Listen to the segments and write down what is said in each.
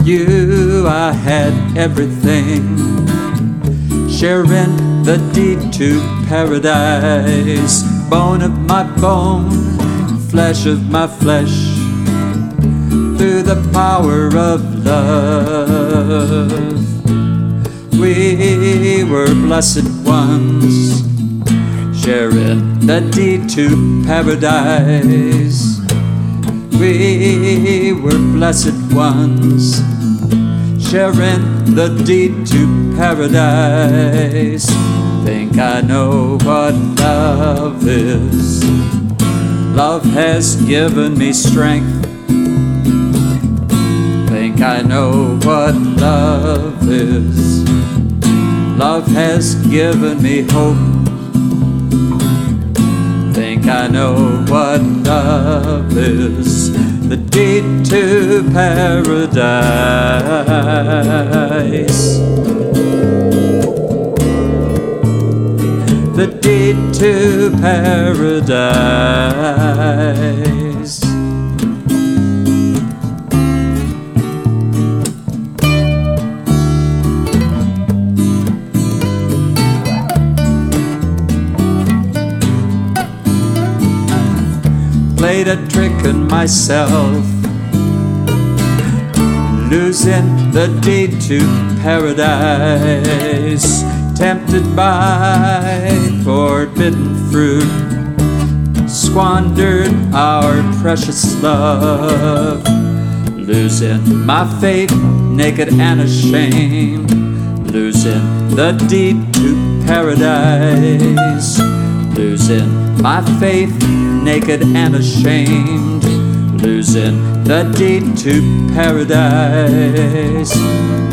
you I had everything, sharing the deed to paradise. Bone of my bone, flesh of my flesh, through the power of love. We were blessed ones, sharing the deed to paradise. We were blessed ones, sharing the deed to paradise. Think I know what love is. Love has given me strength. Think I know what love is. Love has given me hope. Think I know what love is. The deed to paradise. The deed to paradise. Played a trick on myself, losing the deed to paradise. Tempted by forbidden fruit, squandered our precious love. Losing my faith, naked and ashamed, losing the deed to paradise. Losing my faith, naked and ashamed, losing the deed to paradise.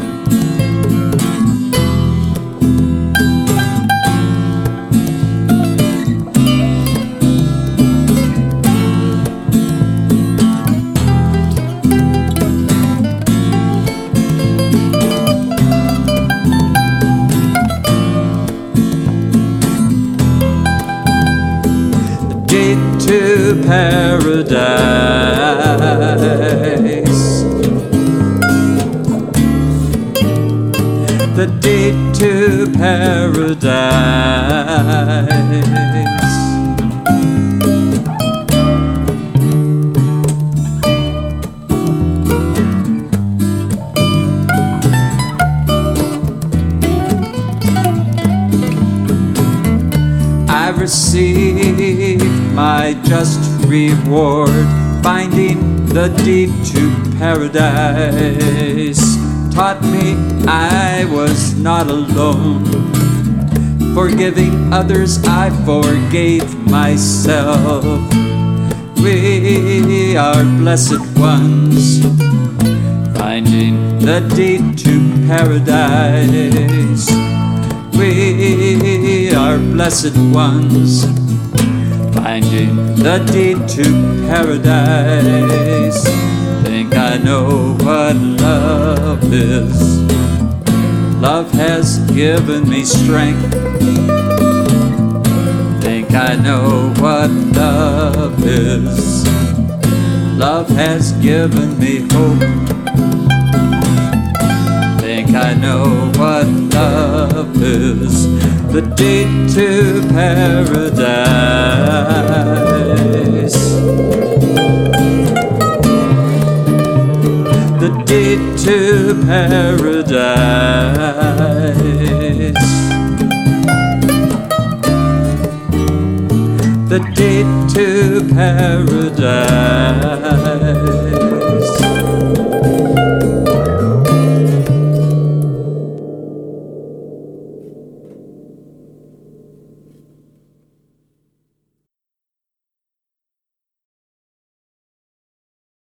To paradise. The deed to paradise. I received my just reward, finding the deed to paradise. Taught me I was not alone. Forgiving others, I forgave myself. We are blessed ones, finding the deed to paradise. We are blessed ones, finding the deed to paradise. Think I know what love is. Love has given me strength. Think I know what love is. Love has given me hope. Think I know what love is. The deed to paradise. The deed to paradise. The deed to paradise.